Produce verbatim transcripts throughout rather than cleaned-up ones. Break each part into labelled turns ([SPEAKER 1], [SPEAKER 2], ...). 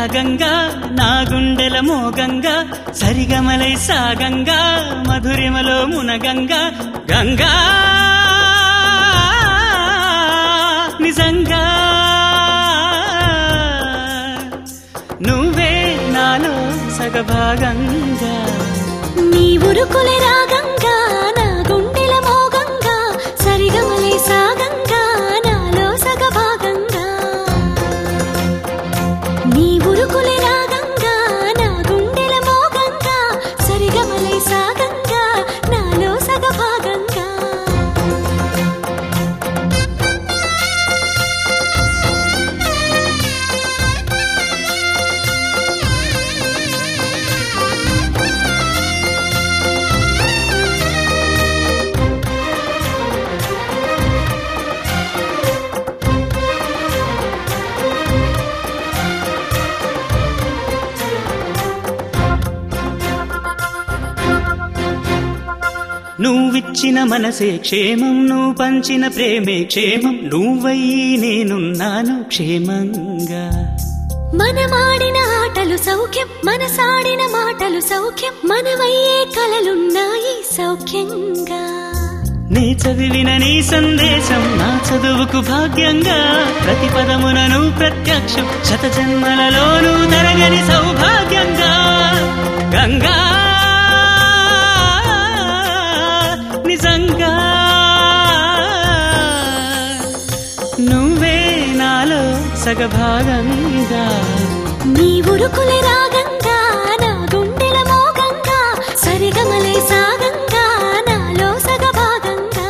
[SPEAKER 1] రాగంగా నా గుండెల మోగంగా సరిగమలై సాగంగా మధురిమలో మునగంగా గంగా నిజంగా నువ్వే నాలో సగభాగంగా
[SPEAKER 2] నీ ఉరుకులే రాగంగా నా గుండెల మోగంగా సరిగమలై సాగంగా నాలో సగభాగంగా నీ ఉరుకులే రాగంగా నా గుండెల మోగంగా సరిగమలై సాగంగా నాలో సగభాగంగా
[SPEAKER 1] నువ్విచ్చిన మనసే క్షేమం నువ్వు పంచిన ప్రేమే క్షేమం నువ్వయ్యి నేనున్నాను క్షేమంగా
[SPEAKER 2] మనమాడిన ఆటలు సౌఖ్యం మనసాడిన మాటలు సౌఖ్యం మనవయ్యే కలలున్నాయి సౌఖ్యంగా
[SPEAKER 1] నీ చదివిన నీ సందేశం నా చదువుకు భాగ్యంగా ప్రతి పదమునను ప్రత్యక్షం శత జన్మలలోనూ తరగని సౌభాగ్యంగా గంగా నిజంగా నువ్వే నాలో సగభాగంగా
[SPEAKER 2] నీ ఉరుకులే రాగంగా నా గుండెల మోగంగా సరిగమలే సాగంగా నాలో సగభాగంగా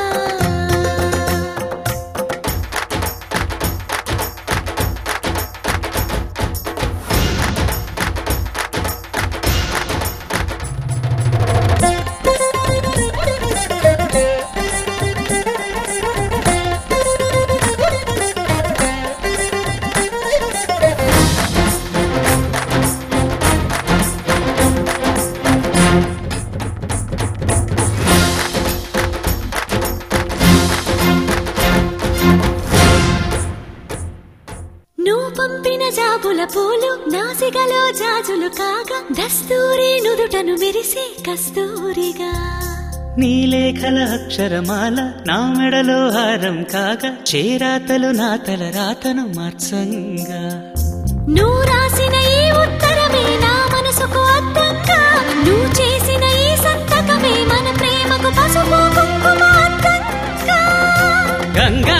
[SPEAKER 2] నువ్వు పంపిన జాబుల పూలు నాసికలో జాజులు కాగా దస్తూరి నుదుటను మెరిసే కస్తూరిగా
[SPEAKER 1] నీ లేఖల అక్షరమాల నా మెడలో హారం కాగా చేరాతలు నా తల రాతను మార్చంగా
[SPEAKER 2] నువ్వు రాసిన ఈ ఉత్తరమే నా మనసుకు అద్దంగా నువ్వు చేసిన ఈ సంతకమే మన ప్రేమకు పసుపు కుంకుమ అద్దంగా
[SPEAKER 1] గంగా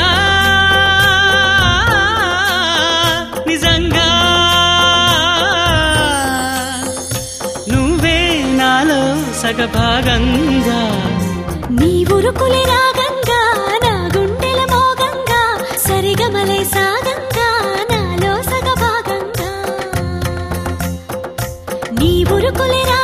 [SPEAKER 1] నిజంగా నువ్వే నాలో సగభాగంగా
[SPEAKER 2] నీ ఉరుకులే రాగంగా నా గుండెల మోగంగా సరిగమలై సాగంగా నాలో సగభాగంగా నీ ఉరుకులే